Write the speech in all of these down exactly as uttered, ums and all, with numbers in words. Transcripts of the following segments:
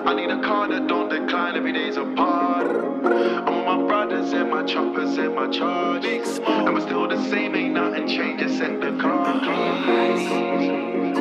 I need a car that don't decline, every day's a part. I'm with my brothers and my choppers and my charges, and we're still the same, ain't nothing changed except the car keys.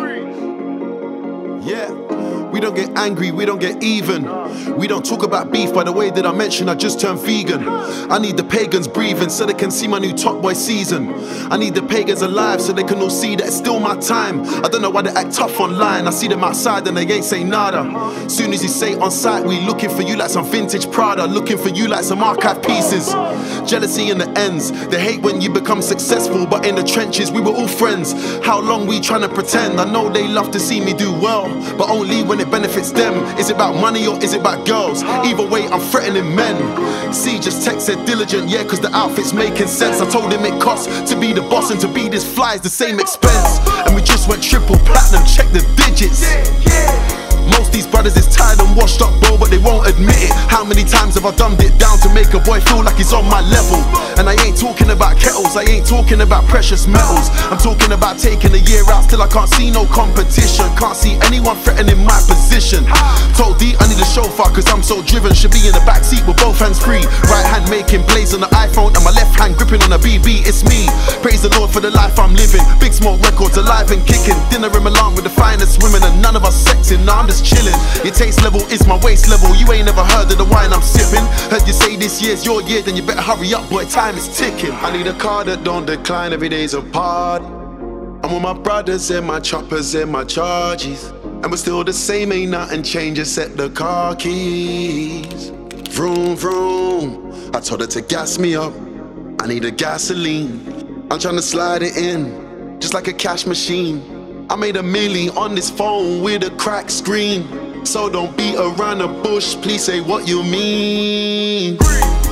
Yeah, we don't get angry, we don't get even. We don't talk about beef. By the way that I mentioned, I just turned vegan. I need the pagans breathing so they can see my new Top Boy season. I need the pagans alive so they can all see that it's still my time. I don't know why they act tough online. I see them outside and they ain't say nada. Soon as you say on site, we looking for you like some vintage Prada, looking for you like some archive pieces. Jealousy in the ends, they hate when you become successful, but in the trenches we were all friends. How long we trying to pretend? I know they love to see me do well, but only when it benefits them. Is it about money or is it about girls? Either way, I'm threatening men. See, just text said diligent, yeah, cause the outfit's making sense. I told him it costs to be the boss, and to be this fly is the same expense. And we just went triple platinum, check the digits. Most these brothers is tired and washed up, bro, but they won't admit it. How many times have I dumbed it down to make a boy feel like he's on my level? And I ain't talking about kettles, I ain't talking about precious metals. I'm talking about taking a year out till I can't see no competition. Can't see anyone threatening my position. Told D I need a chauffeur cause I'm so driven. Should be in the backseat with both hands free. Right hand making plays on the iPhone and my left hand gripping on a B B. It's me, praise the Lord for the life I'm living. Big Smoke Records alive and kicking. Dinner in Milan with the finest women and none of us sexing. Nah, I'm just chilling. Your taste level is my waist level. You ain't never heard of the wine I'm sipping. Heard you say this year's your year, then you better hurry up, boy, time is ticking. I need a car that don't decline, every day's a party. I'm with my brothers and my choppers and my charges, and we're still the same, ain't nothing changed except the car keys. Vroom, vroom, I told her to gas me up, I need a gasoline. I'm trying to slide it in, just like a cash machine. I made a milli on this phone with a cracked screen. So don't beat around the bush, please say what you mean.